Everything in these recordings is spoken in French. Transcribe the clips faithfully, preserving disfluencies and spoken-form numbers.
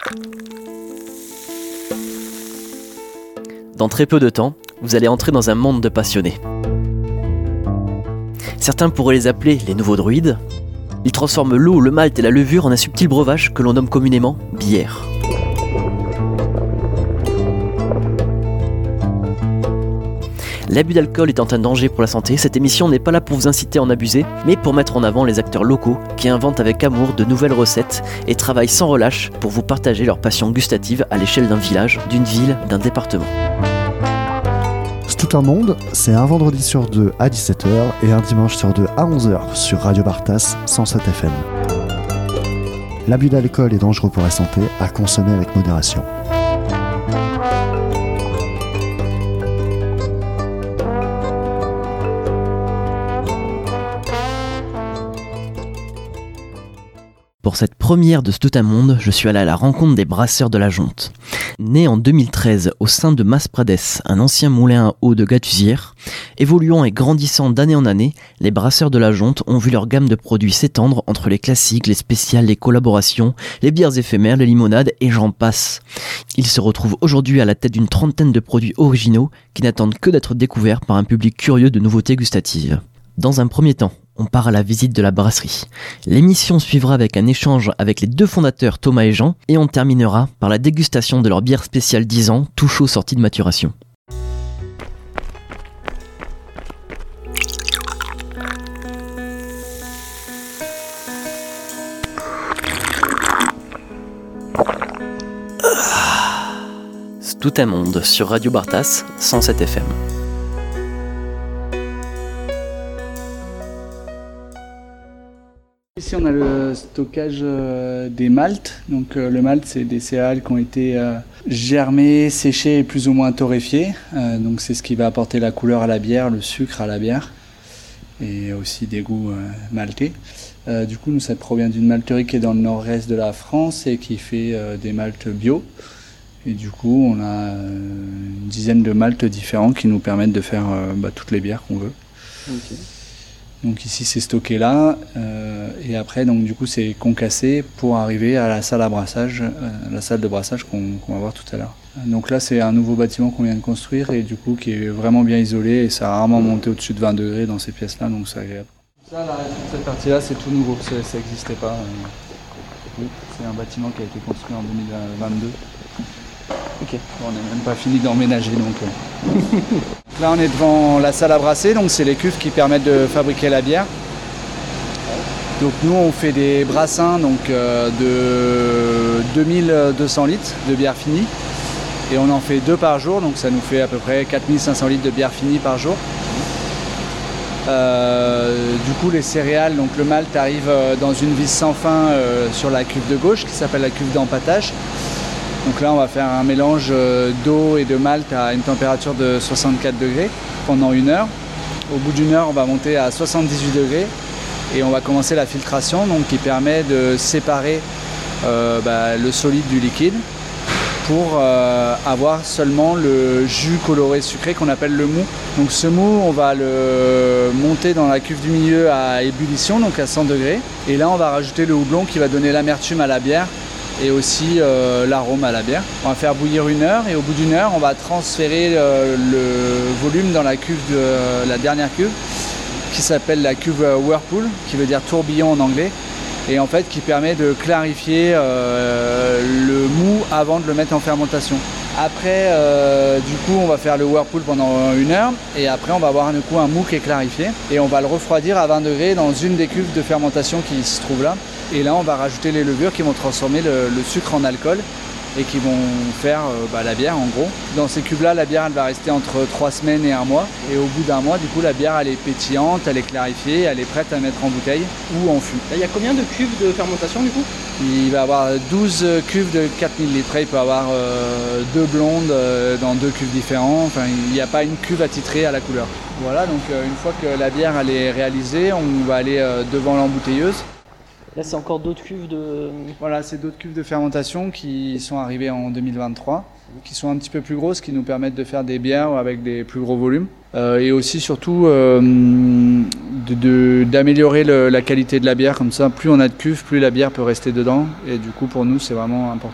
Dans très peu de temps, vous allez entrer dans un monde de passionnés. Certains pourraient les appeler les nouveaux druides. Ils transforment l'eau, le malt et la levure en un subtil breuvage que l'on nomme communément bière. L'abus d'alcool étant un danger pour la santé, cette émission n'est pas là pour vous inciter à en abuser, mais pour mettre en avant les acteurs locaux qui inventent avec amour de nouvelles recettes et travaillent sans relâche pour vous partager leur passion gustative à l'échelle d'un village, d'une ville, d'un département. C'est tout un monde, c'est un vendredi sur deux à dix-sept heures et un dimanche sur deux à onze heures sur Radio Bartas cent sept F M. L'abus d'alcool est dangereux pour la santé, à consommer avec modération. Pour cette première de C'est tout un monde, je suis allé à la rencontre des brasseurs de la Jonte. Né en deux mille treize au sein de Masprades, un ancien moulin à eau de Gatuzière, évoluant et grandissant d'année en année, les brasseurs de la Jonte ont vu leur gamme de produits s'étendre entre les classiques, les spéciales, les collaborations, les bières éphémères, les limonades et j'en passe. Ils se retrouvent aujourd'hui à la tête d'une trentaine de produits originaux qui n'attendent que d'être découverts par un public curieux de nouveautés gustatives. Dans un premier temps, on part à la visite de la brasserie. L'émission suivra avec un échange avec les deux fondateurs Thomas et Jean et on terminera par la dégustation de leur bière spéciale dix ans, tout chaud sortie de maturation. C'est tout un monde sur Radio Bartas cent sept F M. Ici on a le stockage euh, des maltes, donc euh, le malt c'est des céréales qui ont été euh, germées, séchées et plus ou moins torréfiées, euh, donc c'est ce qui va apporter la couleur à la bière, le sucre à la bière et aussi des goûts euh, maltais. Euh, du coup nous ça provient d'une malterie qui est dans le nord-est de la France et qui fait euh, des maltes bio et du coup on a euh, une dizaine de maltes différents qui nous permettent de faire euh, bah, toutes les bières qu'on veut. Okay. Donc ici c'est stocké là euh, et après donc du coup c'est concassé pour arriver à la salle à brassage, euh, la salle de brassage qu'on, qu'on va voir tout à l'heure. Donc là c'est un nouveau bâtiment qu'on vient de construire et du coup qui est vraiment bien isolé et ça a rarement monté au-dessus de vingt degrés dans ces pièces là donc c'est agréable. Ça là, toute cette partie là c'est tout nouveau, ça n'existait pas. Euh, c'est un bâtiment qui a été construit en deux mille vingt-deux. Ok. Bon, on n'est même pas fini d'emménager donc. Euh. Là on est devant la salle à brasser, donc c'est les cuves qui permettent de fabriquer la bière. Donc nous on fait des brassins donc, euh, de deux mille deux cents litres de bière finie et on en fait deux par jour, donc ça nous fait à peu près quatre mille cinq cents litres de bière finie par jour. Euh, du coup les céréales, donc le malt arrive dans une vis sans fin euh, sur la cuve de gauche qui s'appelle la cuve d'empâtage. Donc là on va faire un mélange d'eau et de malt à une température de soixante-quatre degrés pendant une heure. Au bout d'une heure on va monter à soixante-dix-huit degrés et on va commencer la filtration donc, qui permet de séparer euh, bah, le solide du liquide pour euh, avoir seulement le jus coloré sucré qu'on appelle le mou. Donc ce mou on va le monter dans la cuve du milieu à ébullition donc à cent degrés et là on va rajouter le houblon qui va donner l'amertume à la bière et aussi euh, l'arôme à la bière. On va faire bouillir une heure et au bout d'une heure on va transférer euh, le volume dans la cuve de euh, la dernière cuve qui s'appelle la cuve Whirlpool qui veut dire tourbillon en anglais et en fait qui permet de clarifier euh, le mou avant de le mettre en fermentation. Après euh, du coup on va faire le Whirlpool pendant une heure et après on va avoir un coup un mou qui est clarifié et on va le refroidir à vingt degrés dans une des cuves de fermentation qui se trouve là. Et là on va rajouter les levures qui vont transformer le, le sucre en alcool et qui vont faire euh, bah, la bière en gros. Dans ces cubes là la bière elle va rester entre trois semaines et un mois et au bout d'un mois du coup la bière elle est pétillante, elle est clarifiée, elle est prête à mettre en bouteille ou en fût. Il y a combien de cuves de fermentation du coup ? Il va y avoir douze cuves de quatre mille litres, il peut y avoir euh, deux blondes euh, dans deux cuves différents, enfin il n'y a pas une cuve attitrée à la couleur. Voilà donc euh, une fois que la bière elle est réalisée on va aller euh, devant l'embouteilleuse. Là, c'est encore d'autres cuves de... Voilà, c'est d'autres cuves de fermentation qui sont arrivées en deux mille vingt-trois, qui sont un petit peu plus grosses, qui nous permettent de faire des bières avec des plus gros volumes. Euh, et aussi, surtout, euh, de, de, d'améliorer le, la qualité de la bière. Comme ça, plus on a de cuves, plus la bière peut rester dedans. Et du coup, pour nous, c'est vraiment important.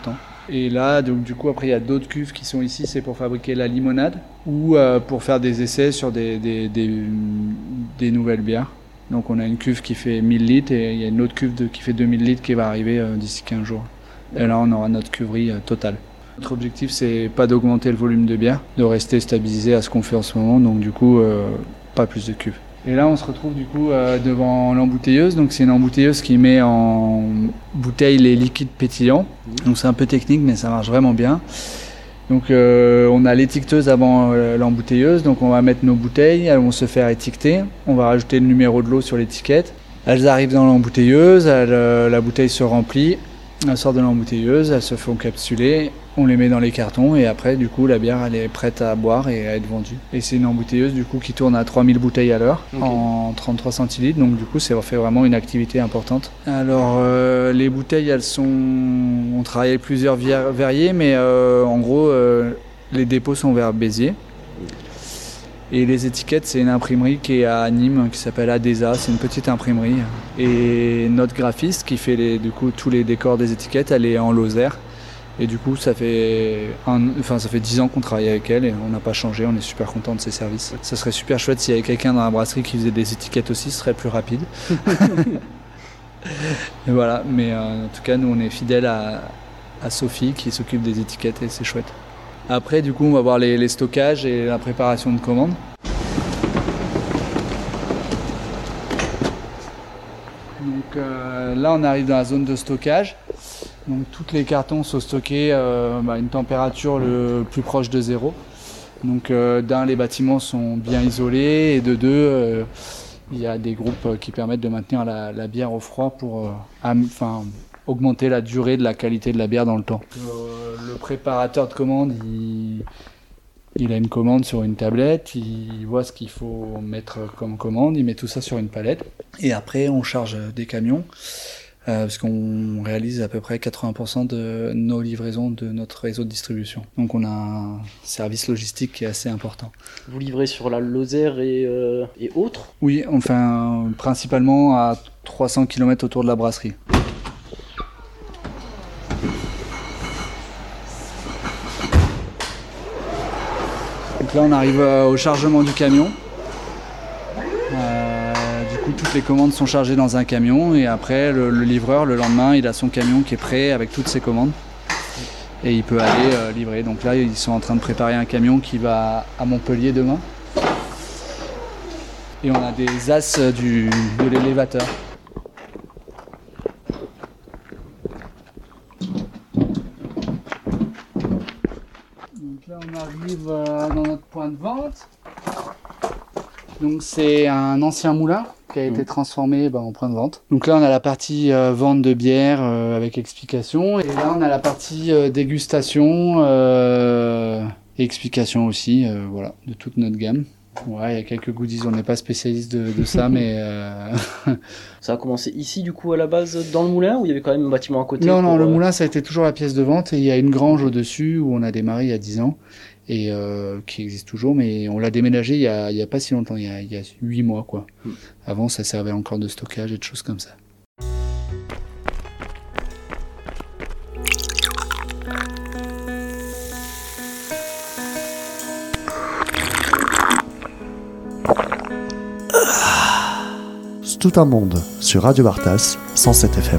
Et là, donc, du coup, après, il y a d'autres cuves qui sont ici, c'est pour fabriquer la limonade ou euh, pour faire des essais sur des, des, des, des nouvelles bières. Donc, on a une cuve qui fait mille litres et il y a une autre cuve de, qui fait deux mille litres qui va arriver euh, d'ici quinze jours. Et là, on aura notre cuverie euh, totale. Notre objectif, c'est pas d'augmenter le volume de bière, de rester stabilisé à ce qu'on fait en ce moment. Donc, du coup, euh, pas plus de cuves. Et là, on se retrouve du coup euh, devant l'embouteilleuse. Donc, c'est une embouteilleuse qui met en bouteille les liquides pétillants. Donc, c'est un peu technique, mais ça marche vraiment bien. Donc, euh, on a l'étiqueteuse avant euh, l'embouteilleuse. Donc, on va mettre nos bouteilles, elles vont se faire étiqueter. On va rajouter le numéro de l'eau sur l'étiquette. Elles arrivent dans l'embouteilleuse, elles, euh, la bouteille se remplit. Elles sortent de l'embouteilleuse, elles se font capsuler, on les met dans les cartons et après du coup la bière elle est prête à boire et à être vendue. Et c'est une embouteilleuse du coup qui tourne à trois mille bouteilles à l'heure, okay, en trente-trois centilitres, donc du coup ça fait vraiment une activité importante. Alors euh, les bouteilles elles sont, on travaille avec plusieurs verriers mais euh, en gros euh, les dépôts sont vers Béziers. Et les étiquettes, c'est une imprimerie qui est à Nîmes, qui s'appelle Adesa, c'est une petite imprimerie. Et notre graphiste qui fait les, du coup, tous les décors des étiquettes, elle est en Lozère. Et du coup, ça fait, un, enfin, ça fait dix ans qu'on travaille avec elle et on n'a pas changé, on est super content de ses services. Ça serait super chouette s'il y avait quelqu'un dans la brasserie qui faisait des étiquettes aussi, ce serait plus rapide. Et voilà, mais euh, en tout cas, nous on est fidèles à, à Sophie qui s'occupe des étiquettes et c'est chouette. Après, du coup, on va voir les, les stockages et la préparation de commandes. Donc euh, là, on arrive dans la zone de stockage. Donc tous les cartons sont stockés euh, à une température le plus proche de zéro. Donc euh, d'un, les bâtiments sont bien isolés et de deux, euh, il y a des groupes qui permettent de maintenir la, la bière au froid pour, euh, am, enfin, augmenter la durée de la qualité de la bière dans le temps. Euh, le préparateur de commande, il, il a une commande sur une tablette, il voit ce qu'il faut mettre comme commande, il met tout ça sur une palette et après on charge des camions euh, parce qu'on réalise à peu près quatre-vingts pour cent de nos livraisons de notre réseau de distribution. Donc on a un service logistique qui est assez important. Vous livrez sur la Lozère et, euh, et autres ? Oui, enfin principalement à trois cents kilomètres autour de la brasserie. Donc là on arrive au chargement du camion. Euh, du coup toutes les commandes sont chargées dans un camion et après le, le livreur le lendemain il a son camion qui est prêt avec toutes ses commandes et il peut aller euh, livrer. Donc là ils sont en train de préparer un camion qui va à Montpellier demain. Et on a des as du, de l'élévateur. Donc là on arrive euh, dans notre point de vente. Donc c'est un ancien moulin qui a été transformé bah, en point de vente. Donc là on a la partie euh, vente de bière euh, avec explication et là on a la partie euh, dégustation euh, et explication aussi, euh, voilà, de toute notre gamme. Ouais, il y a quelques goodies, on n'est pas spécialiste de, de ça, mais... Euh... Ça a commencé ici, du coup, à la base, dans le moulin, ou il y avait quand même un bâtiment à côté ? Non, non, pour, le euh... moulin, ça a été toujours la pièce de vente, et il y a une grange au-dessus, où on a démarré il y a dix ans, et euh, qui existe toujours, mais on l'a déménagé il y a, il y a pas si longtemps, il y a, il y a huit mois, quoi. Mm. Avant, ça servait encore de stockage et de choses comme ça. Tout un monde sur Radio Bartas cent sept F M.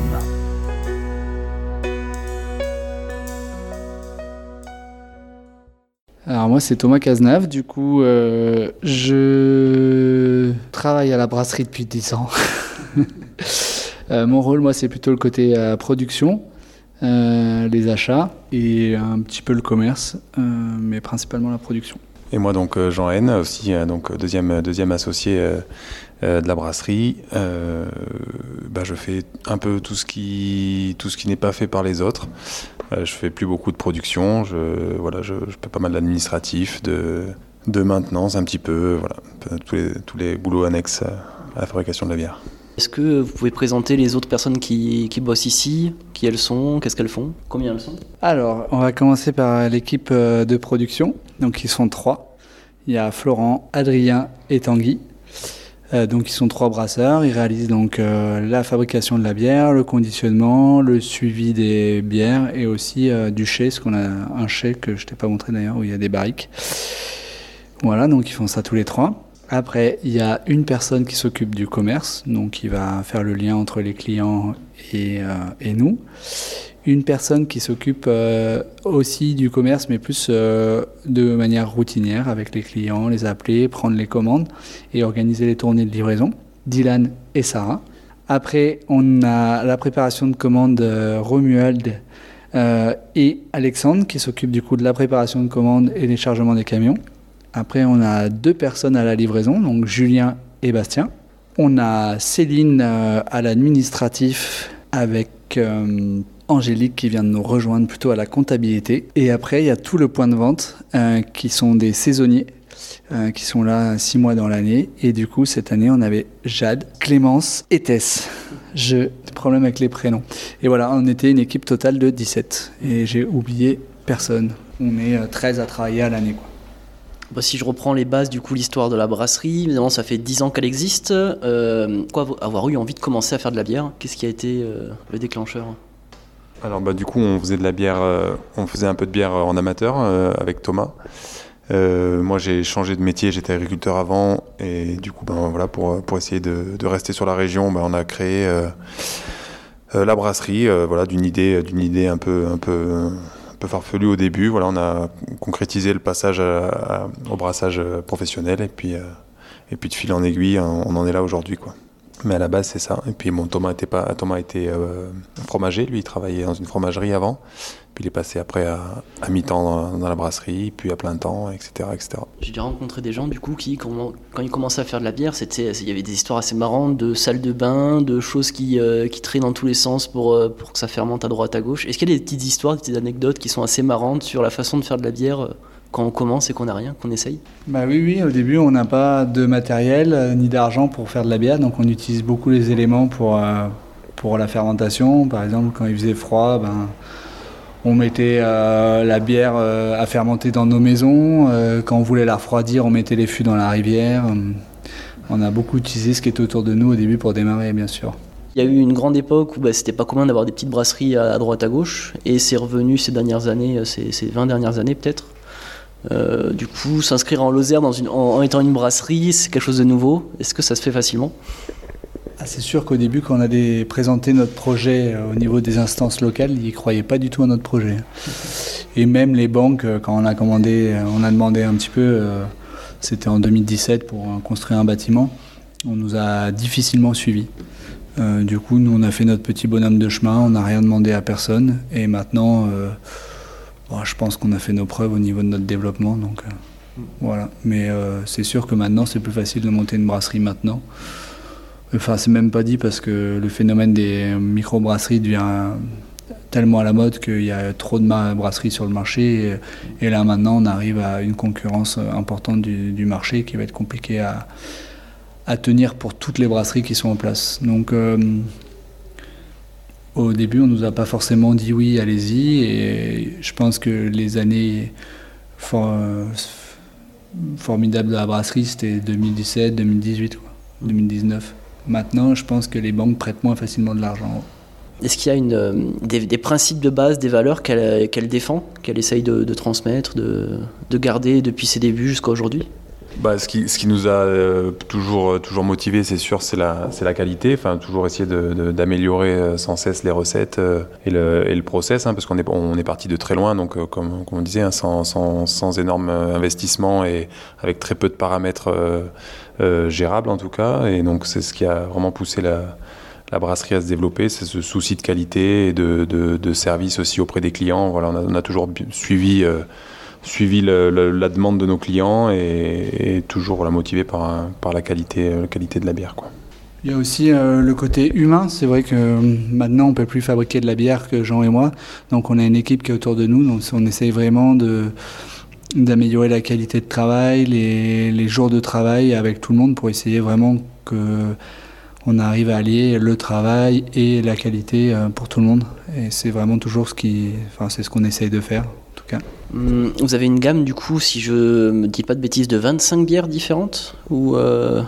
Alors moi c'est Thomas Cazenave, du coup euh, je travaille à la brasserie depuis dix ans. euh, mon rôle moi c'est plutôt le côté euh, production, euh, les achats et un petit peu le commerce, euh, mais principalement la production. Et moi donc Jean N aussi, donc deuxième, deuxième associé euh, euh, de la brasserie. Euh, bah, je fais un peu tout ce qui, tout ce qui n'est pas fait par les autres. Euh, je fais plus beaucoup de production, je, voilà, je, je fais pas mal d'administratif, de, de maintenance un petit peu, voilà, tous les, tous les boulots annexes à la fabrication de la bière. Est-ce que vous pouvez présenter les autres personnes qui, qui bossent ici, qui elles sont, qu'est-ce qu'elles font, combien elles sont ? Alors, on va commencer par l'équipe de production. Donc, ils sont trois. Il y a Florent, Adrien et Tanguy. Euh, donc ils sont trois brasseurs, ils réalisent donc euh, la fabrication de la bière, le conditionnement, le suivi des bières et aussi euh, du chai, parce qu'on a un chai que je t'ai pas montré d'ailleurs où il y a des barriques. Voilà, donc ils font ça tous les trois. Après, il y a une personne qui s'occupe du commerce, donc qui va faire le lien entre les clients et, euh, et nous. Une personne qui s'occupe euh, aussi du commerce, mais plus euh, de manière routinière avec les clients, les appeler, prendre les commandes et organiser les tournées de livraison. Dylan et Sarah. Après, on a la préparation de commandes euh, Romuald euh, et Alexandre qui s'occupent du coup de la préparation de commandes et des chargements des camions. Après, on a deux personnes à la livraison, donc Julien et Bastien. On a Céline euh, à l'administratif avec euh, Angélique qui vient de nous rejoindre plutôt à la comptabilité. Et après, il y a tout le point de vente euh, qui sont des saisonniers euh, qui sont là six mois dans l'année. Et du coup, cette année, on avait Jade, Clémence et Tess. Je problème avec les prénoms. Et voilà, on était une équipe totale de dix-sept. Et j'ai oublié personne. On est euh, treize à travailler à l'année, quoi. Bah, si je reprends les bases, du coup, l'histoire de la brasserie, évidemment, ça fait dix ans qu'elle existe. Euh, quoi avoir eu envie de commencer à faire de la bière? Qu'est-ce qui a été euh, le déclencheur? Alors bah, du coup, on faisait de la bière, euh, on faisait un peu de bière en amateur euh, avec Thomas. Euh, moi, j'ai changé de métier, j'étais agriculteur avant, et du coup, ben voilà, pour pour essayer de, de rester sur la région, ben, on a créé euh, euh, la brasserie, euh, voilà, d'une idée, d'une idée un peu un peu un peu farfelue au début. Voilà, on a concrétisé le passage à, à, au brassage professionnel, et puis euh, et puis de fil en aiguille, on, on en est là aujourd'hui, quoi. Mais à la base, c'est ça. Et puis bon, Thomas était pas, Thomas était euh, fromager. Lui, il travaillait dans une fromagerie avant. Puis il est passé après à, à mi-temps dans, dans la brasserie, puis à plein temps, et cetera, et cetera. J'ai déjà rencontré des gens du coup qui, quand ils commençaient à faire de la bière, c'était, il y avait des histoires assez marrantes de salles de bain, de choses qui, euh, qui traînent dans tous les sens pour, euh, pour que ça fermente à droite à gauche. Est-ce qu'il y a des petites histoires, des petites anecdotes qui sont assez marrantes sur la façon de faire de la bière euh, quand on commence et qu'on n'a rien, qu'on essaye? Bah oui, oui, au début, on n'a pas de matériel euh, ni d'argent pour faire de la bière, donc on utilise beaucoup les éléments pour, euh, pour la fermentation. Par exemple, quand il faisait froid, ben, on mettait euh, la bière euh, à fermenter dans nos maisons. Euh, quand on voulait la refroidir, on mettait les fûts dans la rivière. On a beaucoup utilisé ce qui était autour de nous au début pour démarrer, bien sûr. Il y a eu une grande époque où bah, c'était pas commun d'avoir des petites brasseries à, à droite à gauche, et c'est revenu ces dernières années, ces, ces vingt dernières années peut-être. Euh, du coup, s'inscrire en Lozère dans une, en, en étant une brasserie, c'est quelque chose de nouveau. Est-ce que ça se fait facilement? Ah, c'est sûr qu'au début, quand on a des, présenté notre projet euh, au niveau des instances locales, ils ne croyaient pas du tout à notre projet. Et même les banques, euh, quand on a commandé, euh, on a demandé un petit peu, euh, c'était en deux mille dix-sept pour euh, construire un bâtiment, on nous a difficilement suivis. Euh, du coup, nous, on a fait notre petit bonhomme de chemin, on n'a rien demandé à personne. Et maintenant... Euh, Bon, je pense qu'on a fait nos preuves au niveau de notre développement, donc euh, voilà. Mais euh, c'est sûr que maintenant, c'est plus facile de monter une brasserie maintenant. Enfin, c'est même pas dit parce que le phénomène des micro-brasseries devient tellement à la mode qu'il y a trop de brasseries sur le marché. Et, et là, maintenant, on arrive à une concurrence importante du, du marché qui va être compliquée à, à tenir pour toutes les brasseries qui sont en place. Donc... Euh, Au début, on ne nous a pas forcément dit oui, allez-y, et je pense que les années for, euh, formidables de la brasserie, c'était deux mille dix-sept, deux mille dix-huit, quoi, deux mille dix-neuf. Maintenant, je pense que les banques prêtent moins facilement de l'argent. Est-ce qu'il y a une, des, des principes de base, des valeurs qu'elle, qu'elle défend, qu'elle essaye de, de transmettre, de, de garder depuis ses débuts jusqu'à aujourd'hui? Bah, ce, qui, ce qui nous a euh, toujours, toujours motivés, c'est sûr, c'est la, c'est la qualité. Enfin, toujours essayer de, de, d'améliorer euh, sans cesse les recettes euh, et, le, et le process, hein, parce qu'on est, on est parti de très loin, donc euh, comme, comme on disait, hein, sans, sans, sans énorme investissement et avec très peu de paramètres euh, euh, gérables en tout cas. Et donc c'est ce qui a vraiment poussé la, la brasserie à se développer, c'est ce souci de qualité et de, de, de service aussi auprès des clients. Voilà, on a, on a toujours suivi... Euh, suivi le, le, la demande de nos clients et, et toujours voilà, motivé par, par la, qualité, la qualité de la bière, quoi. Il y a aussi euh, le côté humain. C'est vrai que euh, maintenant on ne peut plus fabriquer de la bière que Jean et moi, donc on a une équipe qui est autour de nous, donc on essaye vraiment de, d'améliorer la qualité de travail, les, les jours de travail avec tout le monde pour essayer vraiment qu'on arrive à allier le travail et la qualité euh, pour tout le monde, et c'est vraiment toujours ce qui, enfin, c'est ce qu'on essaye de faire. Vous avez une gamme du coup, si je me dis pas de bêtises, de vingt-cinq bières différentes ou euh...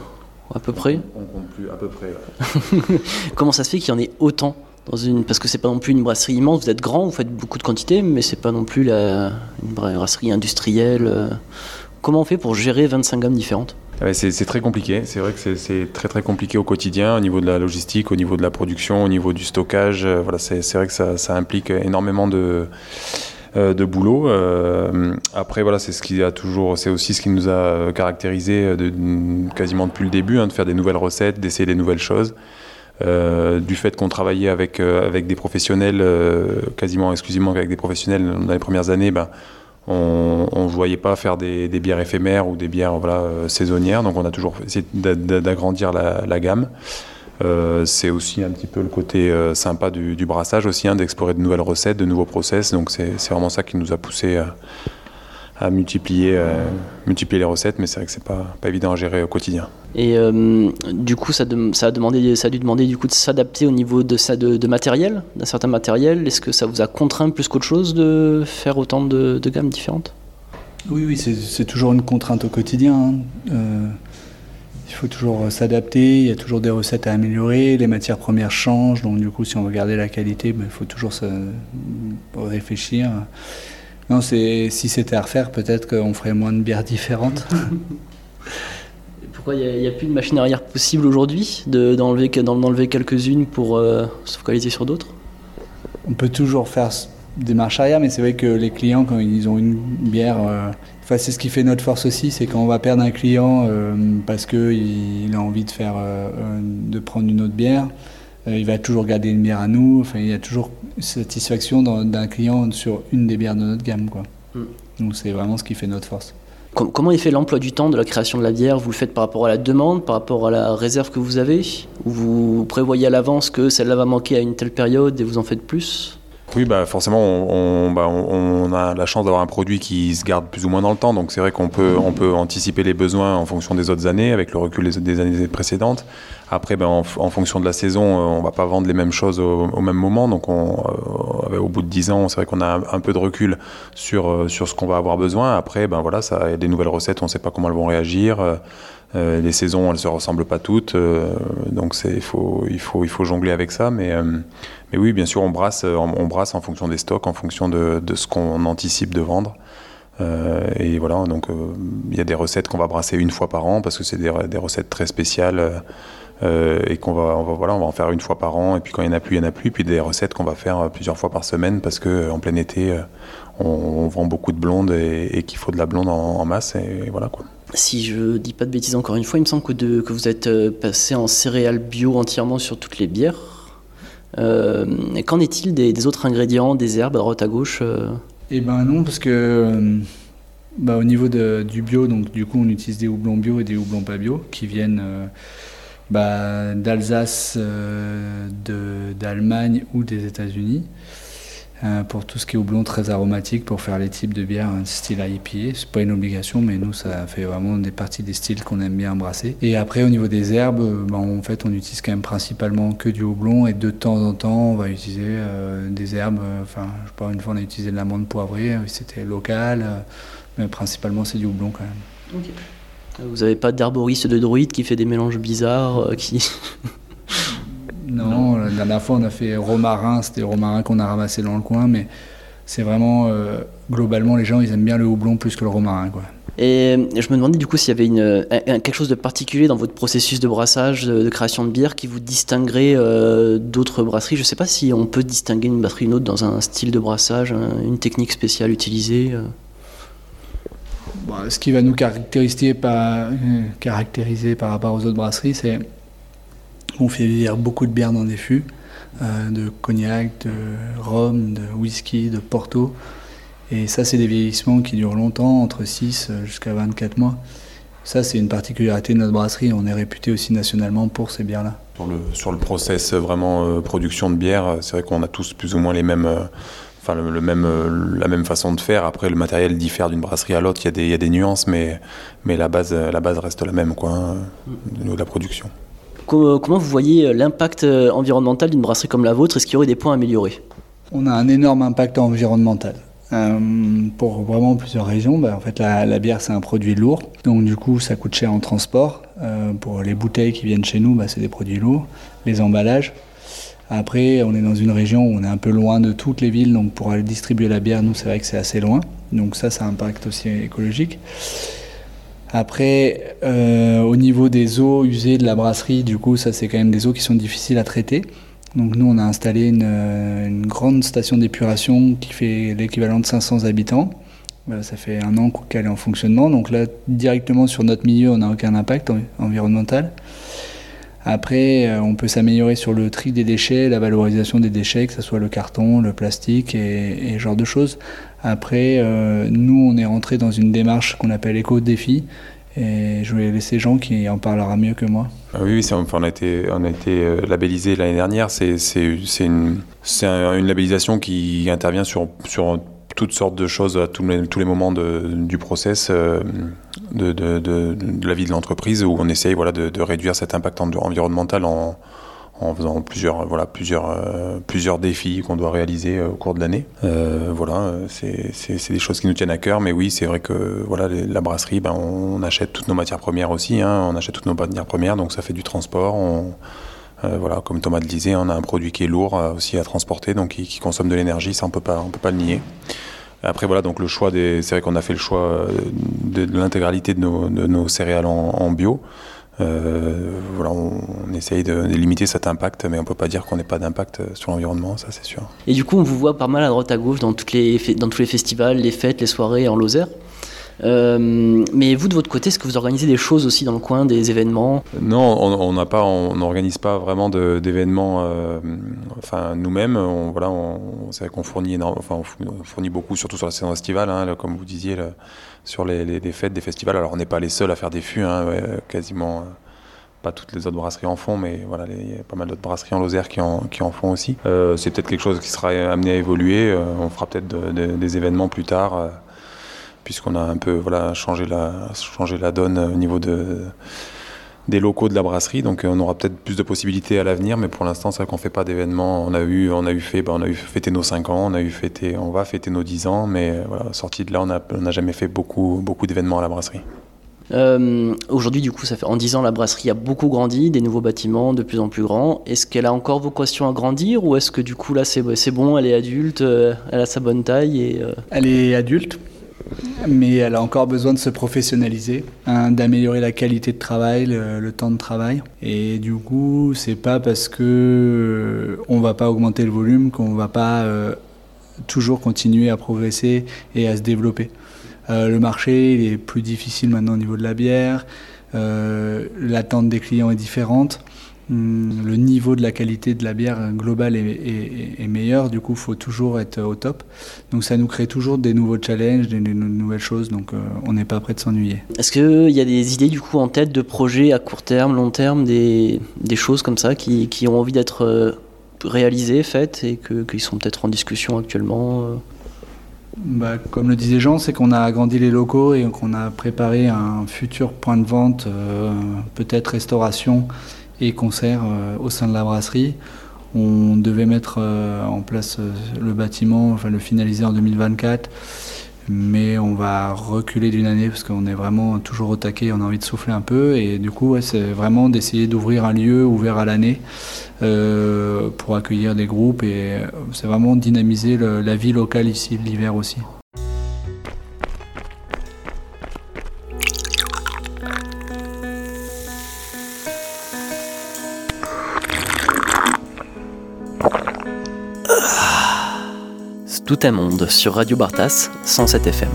À peu près. On compte plus, à peu près. Ouais. Comment ça se fait qu'il y en ait autant dans une... Parce que c'est pas non plus une brasserie immense, vous êtes grand, vous faites beaucoup de quantité, mais c'est pas non plus la... une brasserie industrielle. Comment on fait pour gérer vingt-cinq gammes différentes ? Ouais, c'est, c'est très compliqué, c'est vrai que c'est, c'est très très compliqué au quotidien, au niveau de la logistique, au niveau de la production, au niveau du stockage. Euh, voilà, c'est, c'est vrai que ça, ça implique énormément de, euh, de boulot. Euh, après, voilà, c'est, ce qui a toujours, c'est aussi ce qui nous a caractérisé de, de, quasiment depuis le début, hein, de faire des nouvelles recettes, d'essayer des nouvelles choses. Euh, du fait qu'on travaillait avec, euh, avec des professionnels, euh, quasiment exclusivement avec des professionnels dans les premières années, ben, on ne voyait pas faire des, des bières éphémères ou des bières voilà, euh, saisonnières, donc on a toujours essayé d'agrandir la, la gamme. Euh, c'est aussi un petit peu le côté euh, sympa du, du brassage aussi, hein, d'explorer de nouvelles recettes, de nouveaux process, donc c'est, c'est vraiment ça qui nous a poussé à, à multiplier, euh, multiplier les recettes, mais c'est vrai que c'est pas, pas évident à gérer au quotidien. Et euh, du coup, ça, de, ça, a demandé, ça a dû demander du coup de s'adapter au niveau de, ça, de, de matériel, d'un certain matériel. Est-ce que ça vous a contraint plus qu'autre chose de faire autant de, de gammes différentes ? Oui, oui, c'est, c'est toujours une contrainte au quotidien. Hein. Euh, il faut toujours s'adapter, il y a toujours des recettes à améliorer, les matières premières changent, donc du coup, si on veut garder la qualité, ben, il faut toujours se, réfléchir. Non, c'est, si c'était à refaire, peut-être qu'on ferait moins de bières différentes. Pourquoi il n'y a, a plus de machine arrière possible aujourd'hui, de, d'enlever, d'enlever quelques-unes pour euh, se focaliser sur d'autres ? On peut toujours faire des marches arrière, mais c'est vrai que les clients, quand ils ont une bière... Euh, enfin, c'est ce qui fait notre force aussi, c'est quand on va perdre un client euh, parce qu'il a envie de, faire, euh, de prendre une autre bière, euh, il va toujours garder une bière à nous. Enfin, il y a toujours satisfaction dans, d'un client sur une des bières de notre gamme, quoi. Mm. Donc c'est vraiment ce qui fait notre force. Comment est fait l'emploi du temps de la création de la bière ? Vous le faites par rapport à la demande, par rapport à la réserve que vous avez ? Ou vous prévoyez à l'avance que celle-là va manquer à une telle période et vous en faites plus ? Oui, bah forcément, on, on, bah on, on a la chance d'avoir un produit qui se garde plus ou moins dans le temps. Donc c'est vrai qu'on peut, on peut anticiper les besoins en fonction des autres années, avec le recul des, des années précédentes. Après, ben, en, en fonction de la saison, on ne va pas vendre les mêmes choses au, au même moment. Donc on, euh, au bout de dix ans, c'est vrai qu'on a un, un peu de recul sur, sur ce qu'on va avoir besoin. Après, ben, voilà, ça, y a des nouvelles recettes, on ne sait pas comment elles vont réagir. Euh, les saisons, elles ne se ressemblent pas toutes. Euh, donc c'est, faut, il, faut, il faut jongler avec ça. Mais, euh, mais oui, bien sûr, on brasse, on brasse en fonction des stocks, en fonction de, de ce qu'on anticipe de vendre. Euh, et voilà, donc il euh, y a des recettes qu'on va brasser une fois par an parce que c'est des, des recettes très spéciales euh, et qu'on va, on va, voilà, on va en faire une fois par an. Et puis quand il n'y en a plus, il n'y en a plus. Et puis des recettes qu'on va faire plusieurs fois par semaine parce qu'en plein été, on, on vend beaucoup de blondes et, et qu'il faut de la blonde en, en masse. Et, et voilà, quoi. Si je dis pas de bêtises encore une fois, il me semble que, de, que vous êtes passé en céréales bio entièrement sur toutes les bières. Euh, qu'en est-il des, des autres ingrédients, des herbes à droite à gauche euh... Eh ben non, parce que euh, bah, au niveau de, du bio, donc du coup on utilise des houblons bio et des houblons pas bio qui viennent euh, bah, d'Alsace, euh, de, d'Allemagne ou des États-Unis. Euh, pour tout ce qui est houblon très aromatique, pour faire les types de bières style I P A. C'est pas une obligation, mais nous, ça fait vraiment des parties des styles qu'on aime bien brasser. Et après, au niveau des herbes, ben, en fait, on utilise quand même principalement que du houblon, et de temps en temps, on va utiliser euh, des herbes. Enfin, euh, je sais pas, une fois, on a utilisé de l'amande poivrée, c'était local, euh, mais principalement, c'est du houblon quand même. Okay. Vous avez pas d'herboriste de druide qui fait des mélanges bizarres euh, qui... Non, non, la dernière fois on a fait romarin, c'était romarin qu'on a ramassé dans le coin, mais c'est vraiment, euh, globalement les gens ils aiment bien le houblon plus que le romarin, quoi. Et je me demandais du coup s'il y avait une, un, quelque chose de particulier dans votre processus de brassage, de, de création de bière qui vous distinguerait euh, d'autres brasseries. Je ne sais pas si on peut distinguer une brasserie d'une autre dans un style de brassage, une technique spéciale utilisée. Euh. Bon, ce qui va nous caractériser par, euh, caractériser par rapport aux autres brasseries, c'est on fait vieillir beaucoup de bières dans des fûts, euh, de cognac, de rhum, de whisky, de porto. Et ça, c'est des vieillissements qui durent longtemps, entre six jusqu'à vingt-quatre mois. Ça, c'est une particularité de notre brasserie. On est réputé aussi nationalement pour ces bières-là. Sur le, sur le process vraiment euh, production de bière, c'est vrai qu'on a tous plus ou moins les mêmes... Euh, enfin, le, le même, euh, la même façon de faire. Après, le matériel diffère d'une brasserie à l'autre. Il y a des, il y a des nuances, mais, mais la, base, la base reste la même, quoi, hein, au niveau de la production. Comment vous voyez l'impact environnemental d'une brasserie comme la vôtre ? Est-ce qu'il y aurait des points à améliorer ? On a un énorme impact environnemental. Euh, pour vraiment plusieurs raisons. Bah, en fait, la, la bière, c'est un produit lourd. Donc, du coup, ça coûte cher en transport. Euh, pour les bouteilles qui viennent chez nous, bah, c'est des produits lourds. Les emballages. Après, on est dans une région où on est un peu loin de toutes les villes, donc pour aller distribuer la bière, nous, c'est vrai que c'est assez loin. Donc ça, ça impacte aussi écologique. Après, euh, au niveau des eaux usées de la brasserie, du coup, ça, c'est quand même des eaux qui sont difficiles à traiter. Donc nous, on a installé une, une grande station d'épuration qui fait l'équivalent de cinq cents habitants. Voilà, ça fait un an qu'elle est en fonctionnement. Donc là, directement sur notre milieu, on n'a aucun impact environnemental. Après, euh, on peut s'améliorer sur le tri des déchets, la valorisation des déchets, que ce soit le carton, le plastique et, et ce genre de choses. Après, euh, nous, on est rentré dans une démarche qu'on appelle éco-défi. Et je vais laisser Jean qui en parlera mieux que moi. Ah oui, oui c'est, enfin, on a été, on a été labellisé l'année dernière. C'est, c'est, c'est, une, c'est un, une labellisation qui intervient sur, sur toutes sortes de choses à tous les, tous les moments de, du process euh, de, de, de, de la vie de l'entreprise, où on essaye voilà, de, de réduire cet impact environnemental en, en faisant plusieurs, voilà, plusieurs, euh, plusieurs défis qu'on doit réaliser au cours de l'année. Euh, voilà, c'est, c'est, c'est des choses qui nous tiennent à cœur, mais oui, c'est vrai que voilà, les, la brasserie, ben, on achète toutes nos matières premières aussi, hein, on achète toutes nos matières premières, donc ça fait du transport. On, euh, voilà, comme Thomas le disait, on a un produit qui est lourd euh, aussi à transporter, donc qui, qui consomme de l'énergie, ça on peut pas, on peut pas le nier. Après voilà, donc le choix des, c'est vrai qu'on a fait le choix de, de l'intégralité de nos, de nos céréales en, en bio. Euh, voilà, on, on essaye de, de limiter cet impact, mais on peut pas dire qu'on n'ait pas d'impact sur l'environnement, ça c'est sûr. Et du coup, on vous voit pas mal à droite à gauche dans, toutes les, dans tous les festivals, les fêtes, les soirées en Lozère. Euh, mais vous de votre côté, est-ce que vous organisez des choses aussi dans le coin, des événements ? Non, on n'a pas, on n'organise pas vraiment de, d'événements. Euh, enfin, nous-mêmes, on, voilà, on, c'est vrai qu'on fournit énorme, enfin, on fournit beaucoup, surtout sur la saison estivale, hein, là, comme vous disiez, là, sur les, les, les fêtes, des festivals. Alors, on n'est pas les seuls à faire des fûts, hein, ouais, quasiment. Euh, pas toutes les autres brasseries en font, mais voilà, il y a pas mal d'autres brasseries en Lozère qui en, qui en font aussi. Euh, c'est peut-être quelque chose qui sera amené à évoluer. Euh, on fera peut-être de, de, des événements plus tard. Euh, puisqu'on a un peu voilà, changé, la, changé la donne au niveau de, des locaux de la brasserie. Donc on aura peut-être plus de possibilités à l'avenir, mais pour l'instant, c'est vrai qu'on ne fait pas d'événements. On a eu, on a eu fait, ben, on a eu fêté nos cinq ans, on, a eu fêté, on va fêter nos dix ans, mais voilà, sorti de là, on n'a on a jamais fait beaucoup, beaucoup d'événements à la brasserie. Euh, aujourd'hui, du coup, ça fait en dix ans, la brasserie a beaucoup grandi, des nouveaux bâtiments de plus en plus grands. Est-ce qu'elle a encore vocation à grandir, ou est-ce que du coup, là, c'est, c'est bon, elle est adulte, euh, elle a sa bonne taille et, euh... Elle est adulte. Mais elle a encore besoin de se professionnaliser, hein, d'améliorer la qualité de travail, le, le temps de travail. Et du coup, c'est pas parce que euh, on va pas augmenter le volume qu'on va pas euh, toujours continuer à progresser et à se développer. Euh, le marché il est plus difficile maintenant au niveau de la bière, euh, l'attente des clients est différente. Le niveau de la qualité de la bière globale est, est, est meilleur, du coup il faut toujours être au top. Donc ça nous crée toujours des nouveaux challenges, des, des nouvelles choses, donc euh, on n'est pas prêt de s'ennuyer. Est-ce qu'il y a des idées du coup en tête de projets à court terme, long terme, des, des choses comme ça qui, qui ont envie d'être euh, réalisées, faites et que, qui sont peut-être en discussion actuellement euh... Bah, comme le disait Jean, c'est qu'on a agrandi les locaux et qu'on a préparé un futur point de vente, euh, peut-être restauration et concert euh, au sein de la brasserie. On devait mettre euh, en place euh, le bâtiment, enfin le finaliser en deux mille vingt-quatre, mais on va reculer d'une année parce qu'on est vraiment toujours au taquet, on a envie de souffler un peu, et du coup ouais, c'est vraiment d'essayer d'ouvrir un lieu ouvert à l'année euh, pour accueillir des groupes, et euh, c'est vraiment dynamiser le, la vie locale ici l'hiver aussi. Tout un monde sur Radio Bartas cent sept F M.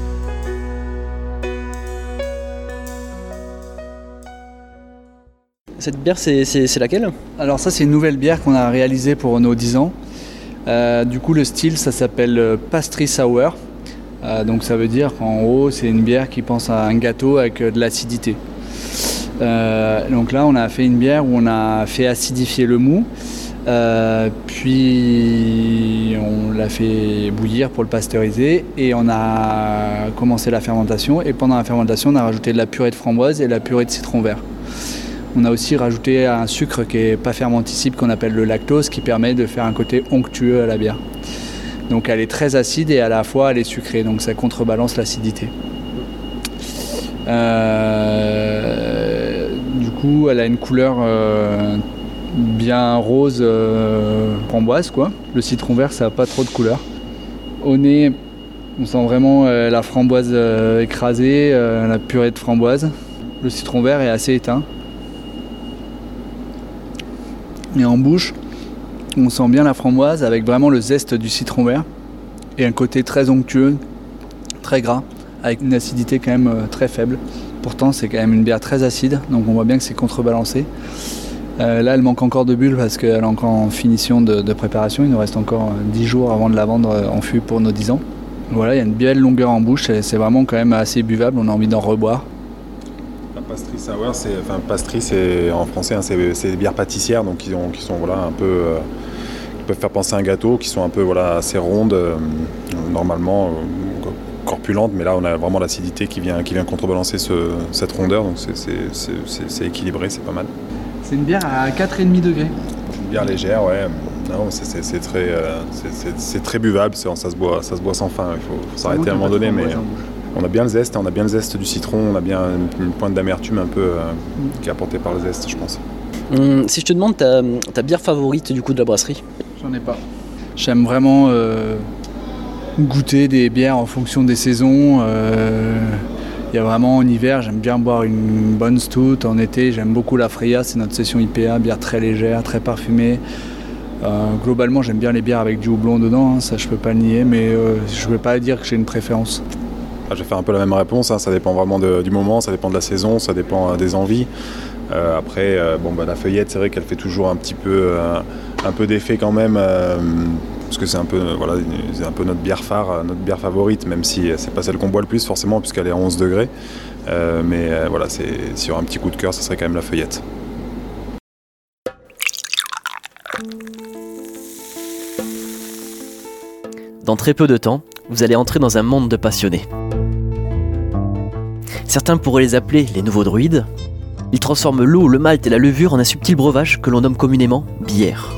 Cette bière, c'est, c'est, c'est laquelle ? Alors ça, c'est une nouvelle bière qu'on a réalisée pour nos dix ans. Euh, du coup, le style, ça s'appelle Pastry Sour. Euh, donc ça veut dire qu'en haut, c'est une bière qui pense à un gâteau avec de l'acidité. Euh, donc là, on a fait une bière où on a fait acidifier le mou. Euh, puis on l'a fait bouillir pour le pasteuriser et on a commencé la fermentation, et pendant la fermentation on a rajouté de la purée de framboise et de la purée de citron vert. On a aussi rajouté un sucre qui n'est pas fermenticible qu'on appelle le lactose, qui permet de faire un côté onctueux à la bière. Donc elle est très acide et à la fois elle est sucrée, donc ça contrebalance l'acidité. Euh, coup, elle a une couleur euh, bien rose euh, framboise, quoi. Le citron vert, ça n'a pas trop de couleur. Au nez, on sent vraiment euh, la framboise euh, écrasée, euh, la purée de framboise. Le citron vert est assez éteint. Et en bouche, on sent bien la framboise avec vraiment le zeste du citron vert et un côté très onctueux, très gras, avec une acidité quand même euh, très faible. Pourtant, c'est quand même une bière très acide, donc on voit bien que c'est contrebalancé. Euh, là, elle manque encore de bulles parce qu'elle est encore en finition de, de préparation. Il nous reste encore dix jours avant de la vendre en fût pour nos dix ans. Voilà, il y a une belle longueur en bouche, c'est vraiment quand même assez buvable, on a envie d'en reboire. La pastry sour, c'est, enfin pastry, c'est en français, hein, c'est, c'est des bières pâtissières, donc qui, ont, qui sont voilà un peu, euh, qui peuvent faire penser à un gâteau, qui sont un peu voilà assez rondes, euh, normalement euh, corpulentes, mais là on a vraiment l'acidité qui vient, qui vient contrebalancer ce, cette rondeur, donc c'est, c'est, c'est, c'est, c'est équilibré, c'est pas mal. C'est une bière à quatre virgule cinq degrés. Une bière légère, ouais. Non, c'est, c'est, c'est très, euh, c'est, c'est, c'est très buvable, c'est, ça se boit, ça se boit sans fin. Il faut, faut s'arrêter à un moment donné, mais on a bien le zeste, on a bien le zeste du citron, on a bien une, une pointe d'amertume un peu euh, mm. qui est apportée par le zeste, je pense. Hum, si je te demande ta, ta bière favorite du coup de la brasserie. J'en ai pas. J'aime vraiment euh, goûter des bières en fonction des saisons. Euh, il y a vraiment en hiver, j'aime bien boire une bonne stout. En été, j'aime beaucoup la Freya, c'est notre session I P A, bière très légère, très parfumée. Euh, globalement, j'aime bien les bières avec du houblon dedans, hein, ça je peux pas le nier, mais euh, je ne vais pas dire que j'ai une préférence. Ah, je vais faire un peu la même réponse, hein, ça dépend vraiment de, du moment, ça dépend de la saison, ça dépend euh, des envies. Euh, après, euh, bon, bah, la feuillette, c'est vrai qu'elle fait toujours un petit peu, euh, un peu d'effet quand même, euh, parce que c'est un peu, euh, voilà, c'est un peu notre bière phare, notre bière favorite, même si c'est pas celle qu'on boit le plus forcément, puisqu'elle est à onze degrés. Euh, mais euh, voilà, c'est, sur un petit coup de cœur, ça serait quand même la feuillette. Dans très peu de temps, vous allez entrer dans un monde de passionnés. Certains pourraient les appeler les nouveaux druides. Ils transforment l'eau, le malt et la levure en un subtil breuvage que l'on nomme communément bière.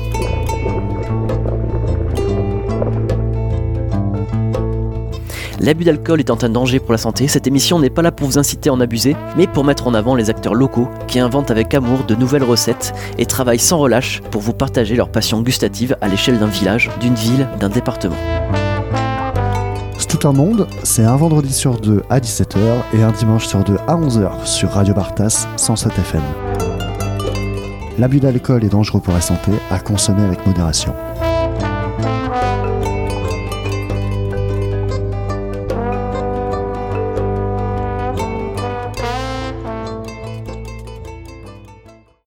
L'abus d'alcool étant un danger pour la santé, cette émission n'est pas là pour vous inciter à en abuser, mais pour mettre en avant les acteurs locaux qui inventent avec amour de nouvelles recettes et travaillent sans relâche pour vous partager leur passion gustative à l'échelle d'un village, d'une ville, d'un département. C'est tout un monde, c'est un vendredi sur deux à dix-sept heures et un dimanche sur deux à onze heures sur Radio Bartas cent sept F M. L'abus d'alcool est dangereux pour la santé, à consommer avec modération.